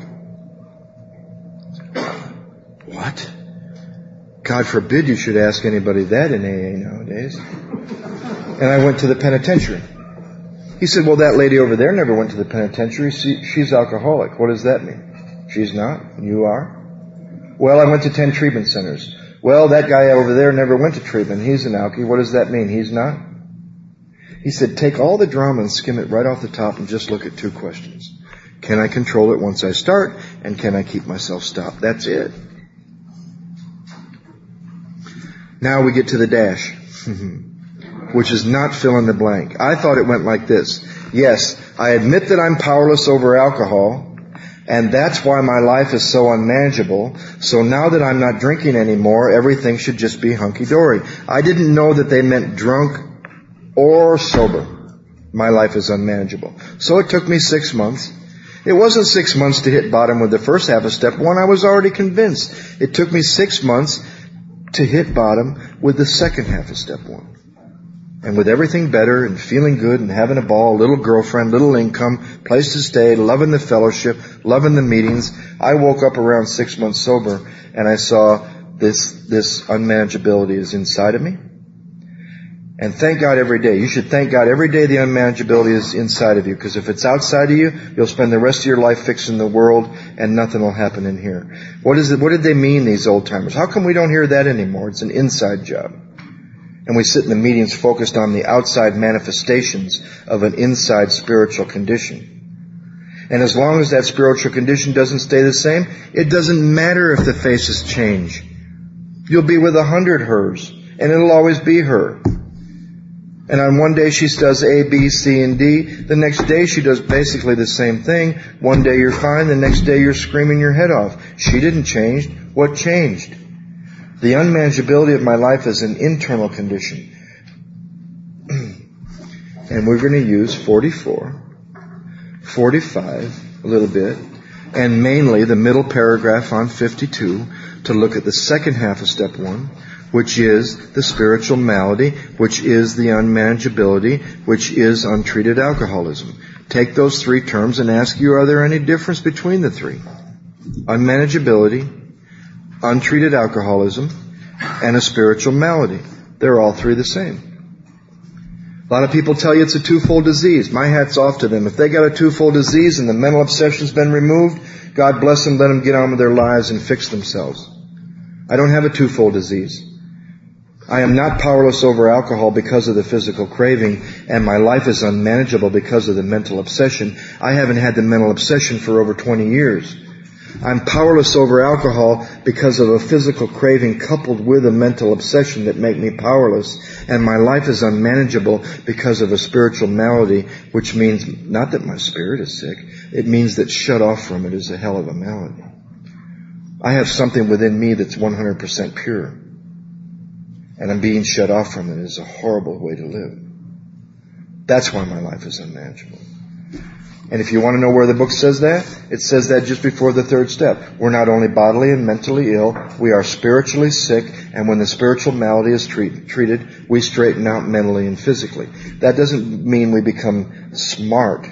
What? God forbid you should ask anybody that in A A nowadays. And I went to the penitentiary. He said, well, that lady over there never went to the penitentiary. She, she's alcoholic. What does that mean? She's not. You are? Well, I went to ten treatment centers. Well, that guy over there never went to treatment. He's an alkie. What does that mean? He's not? He said, take all the drama and skim it right off the top and just look at two questions. Can I control it once I start? And can I keep myself stopped? That's it. Now we get to the dash, which is not fill in the blank. I thought it went like this. Yes, I admit that I'm powerless over alcohol, and that's why my life is so unmanageable. So now that I'm not drinking anymore, everything should just be hunky-dory. I didn't know that they meant drunk or sober. My life is unmanageable. So it took me six months. It wasn't six months to hit bottom with the first half of step one. I was already convinced. It took me six months to hit bottom with the second half of step one. And with everything better and feeling good and having a ball, little girlfriend, little income, place to stay, loving the fellowship, loving the meetings, I woke up around six months sober and I saw this, this unmanageability is inside of me. And thank God every day. You should thank God every day the unmanageability is inside of you, because if it's outside of you, you'll spend the rest of your life fixing the world and nothing will happen in here. What is it? What did they mean, these old timers? How come we don't hear that anymore? It's an inside job. And we sit in the meetings focused on the outside manifestations of an inside spiritual condition. And as long as that spiritual condition doesn't stay the same, it doesn't matter if the faces change. You'll be with a hundred hers, and it'll always be her. And on one day she does A, B, C, and D. The next day she does basically the same thing. One day you're fine, the next day you're screaming your head off. She didn't change. What changed? The unmanageability of my life is an internal condition. And we're going to use forty-four, forty-five, a little bit, and mainly the middle paragraph on fifty-two to look at the second half of step one, which is the spiritual malady, which is the unmanageability, which is untreated alcoholism. Take those three terms and ask you, are there any difference between the three? Unmanageability, untreated alcoholism, and a spiritual malady. They're all three the same. A lot of people tell you it's a twofold disease. My hat's off to them. If they got a twofold disease and the mental obsession's been removed, God bless them, let them get on with their lives and fix themselves. I don't have a twofold disease. I am not powerless over alcohol because of the physical craving, and my life is unmanageable because of the mental obsession. I haven't had the mental obsession for over twenty years. I'm powerless over alcohol because of a physical craving coupled with a mental obsession that make me powerless, and my life is unmanageable because of a spiritual malady, which means not that my spirit is sick, it means that shut off from it is a hell of a malady. I have something within me that's one hundred percent pure, and I'm being shut off from it is a horrible way to live. That's why my life is unmanageable. And if you want to know where the book says that, it says that just before the third step. We're not only bodily and mentally ill, we are spiritually sick, and when the spiritual malady is treat, treated, we straighten out mentally and physically. That doesn't mean we become smart.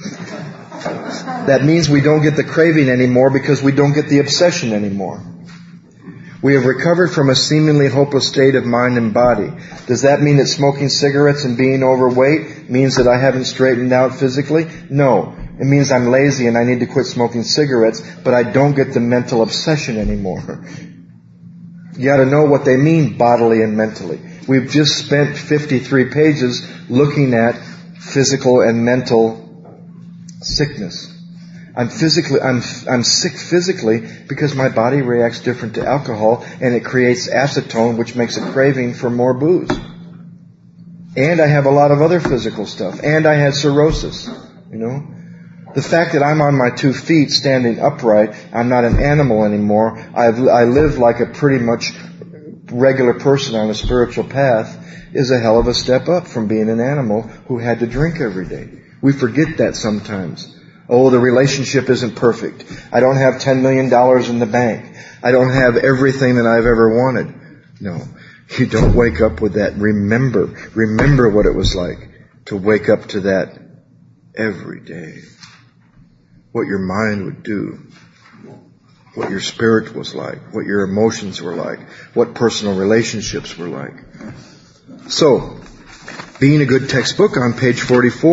That means we don't get the craving anymore because we don't get the obsession anymore. We have recovered from a seemingly hopeless state of mind and body. Does that mean that smoking cigarettes and being overweight means that I haven't straightened out physically? No. It means I'm lazy and I need to quit smoking cigarettes, but I don't get the mental obsession anymore. You got to know what they mean bodily and mentally. We've just spent fifty-three pages looking at physical and mental sickness. I'm physically, I'm, I'm sick physically because my body reacts different to alcohol, and it creates acetone, which makes a craving for more booze. And I have a lot of other physical stuff. And I had cirrhosis, you know. The fact that I'm on my two feet standing upright, I'm not an animal anymore. I've, I live like a pretty much regular person on a spiritual path is a hell of a step up from being an animal who had to drink every day. We forget that sometimes. Oh, the relationship isn't perfect. I don't have ten million dollars in the bank. I don't have everything that I've ever wanted. No, you don't wake up with that. Remember, remember what it was like to wake up to that every day. What your mind would do. What your spirit was like. What your emotions were like. What personal relationships were like. So, being a good textbook on page forty-four,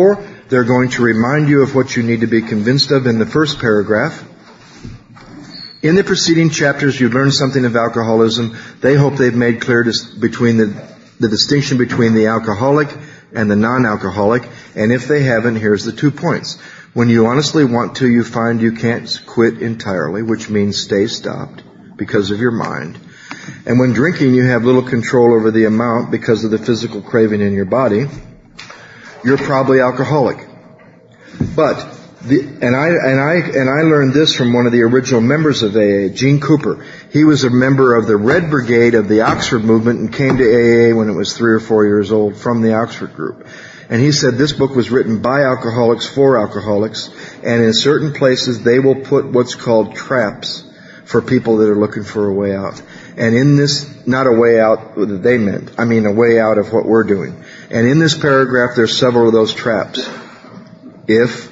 They're going to remind you of what you need to be convinced of in the first paragraph. In the preceding chapters, you learned something of alcoholism. They hope they've made clear dis- between the, the distinction between the alcoholic and the non-alcoholic. And if they haven't, here's the two points. When you honestly want to, you find you can't quit entirely, which means stay stopped because of your mind. And when drinking, you have little control over the amount because of the physical craving in your body. You're probably alcoholic. But, the, and I, and I, and I learned this from one of the original members of A A, Gene Cooper. He was a member of the Red Brigade of the Oxford movement and came to A A when it was three or four years old from the Oxford group. And he said this book was written by alcoholics for alcoholics, and in certain places they will put what's called traps for people that are looking for a way out. And in this, not a way out that they meant, I mean a way out of what we're doing. And in this paragraph, there's several of those traps. If,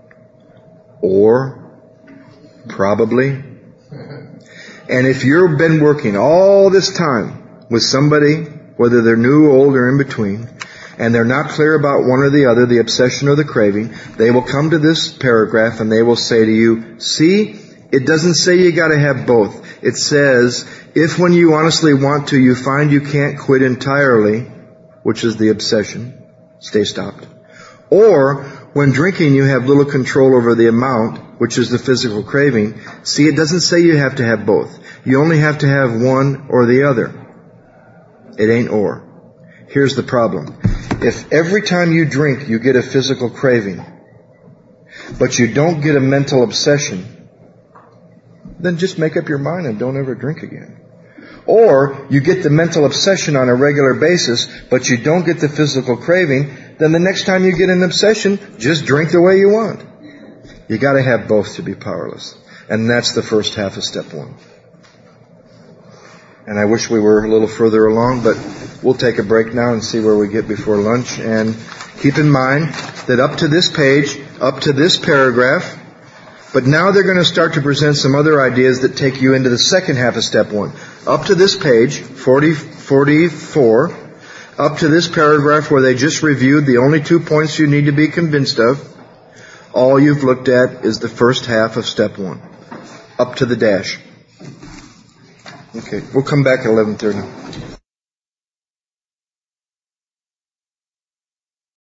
or, probably. And if you've been working all this time with somebody, whether they're new, old, or in between, and they're not clear about one or the other, the obsession or the craving, they will come to this paragraph and they will say to you, see, it doesn't say you gotta have both. It says, if when you honestly want to, you find you can't quit entirely, which is the obsession, stay stopped. Or, when drinking you have little control over the amount, which is the physical craving, see, it doesn't say you have to have both. You only have to have one or the other. It ain't or. Here's the problem. If every time you drink you get a physical craving, but you don't get a mental obsession, then just make up your mind and don't ever drink again. Or you get the mental obsession on a regular basis, but you don't get the physical craving, then the next time you get an obsession, just drink the way you want. You gotta have both to be powerless. And that's the first half of step one. And I wish we were a little further along, but we'll take a break now and see where we get before lunch. And keep in mind that up to this page, up to this paragraph, but now they're going to start to present some other ideas that take you into the second half of step one. Up to this page, forty, forty-four, up to this paragraph where they just reviewed the only two points you need to be convinced of, all you've looked at is the first half of step one. Up to the dash. Okay, we'll come back at eleven thirty.